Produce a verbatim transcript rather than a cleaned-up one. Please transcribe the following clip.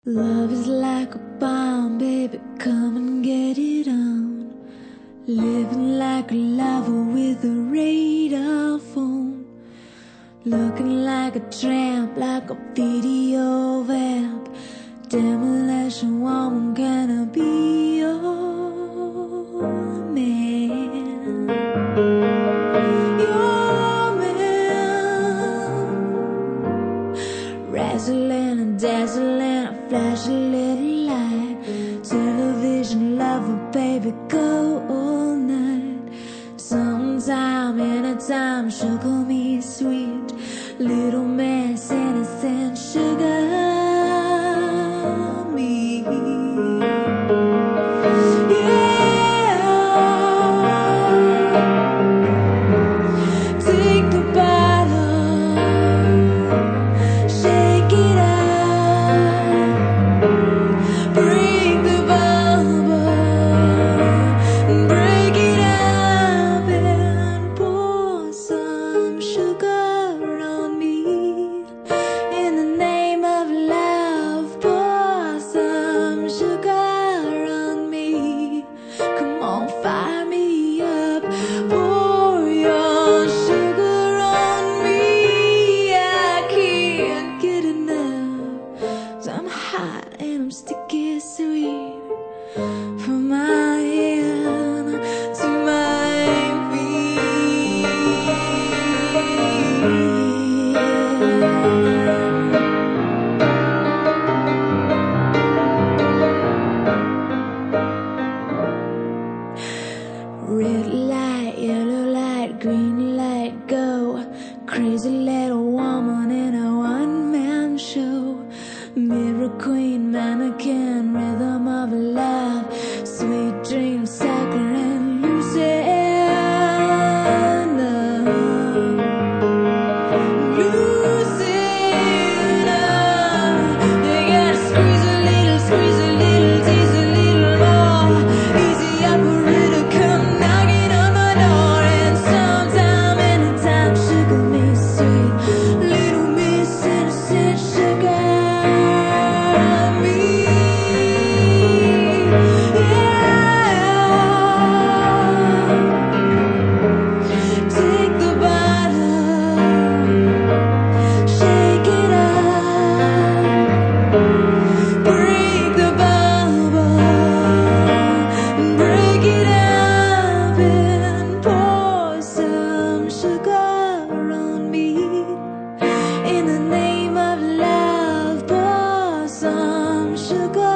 Love is like a bomb, baby, come and get it on. Living like a lover with a radar phone. Looking like a tramp, like a video vamp. Demolition woman, can I be your man? Your man. Razzling and dazzling, I flash a little light. Television lover, baby, go all night. Sometime, anytime, sugar me sweet. Little miss, innocent sugar. Red light, yellow light, green light, go. Crazy little woman in a one-man show. Mirror queen, mannequin, rhythm of love. Sweet dreams, sucker and Luciana. Luciana. You gotta squeeze a little, squeeze a little, tease a little more. Easy operator, come knocking on my door. And sometime, anytime, sugar me sweet. Little miss innocent sugar. Sugar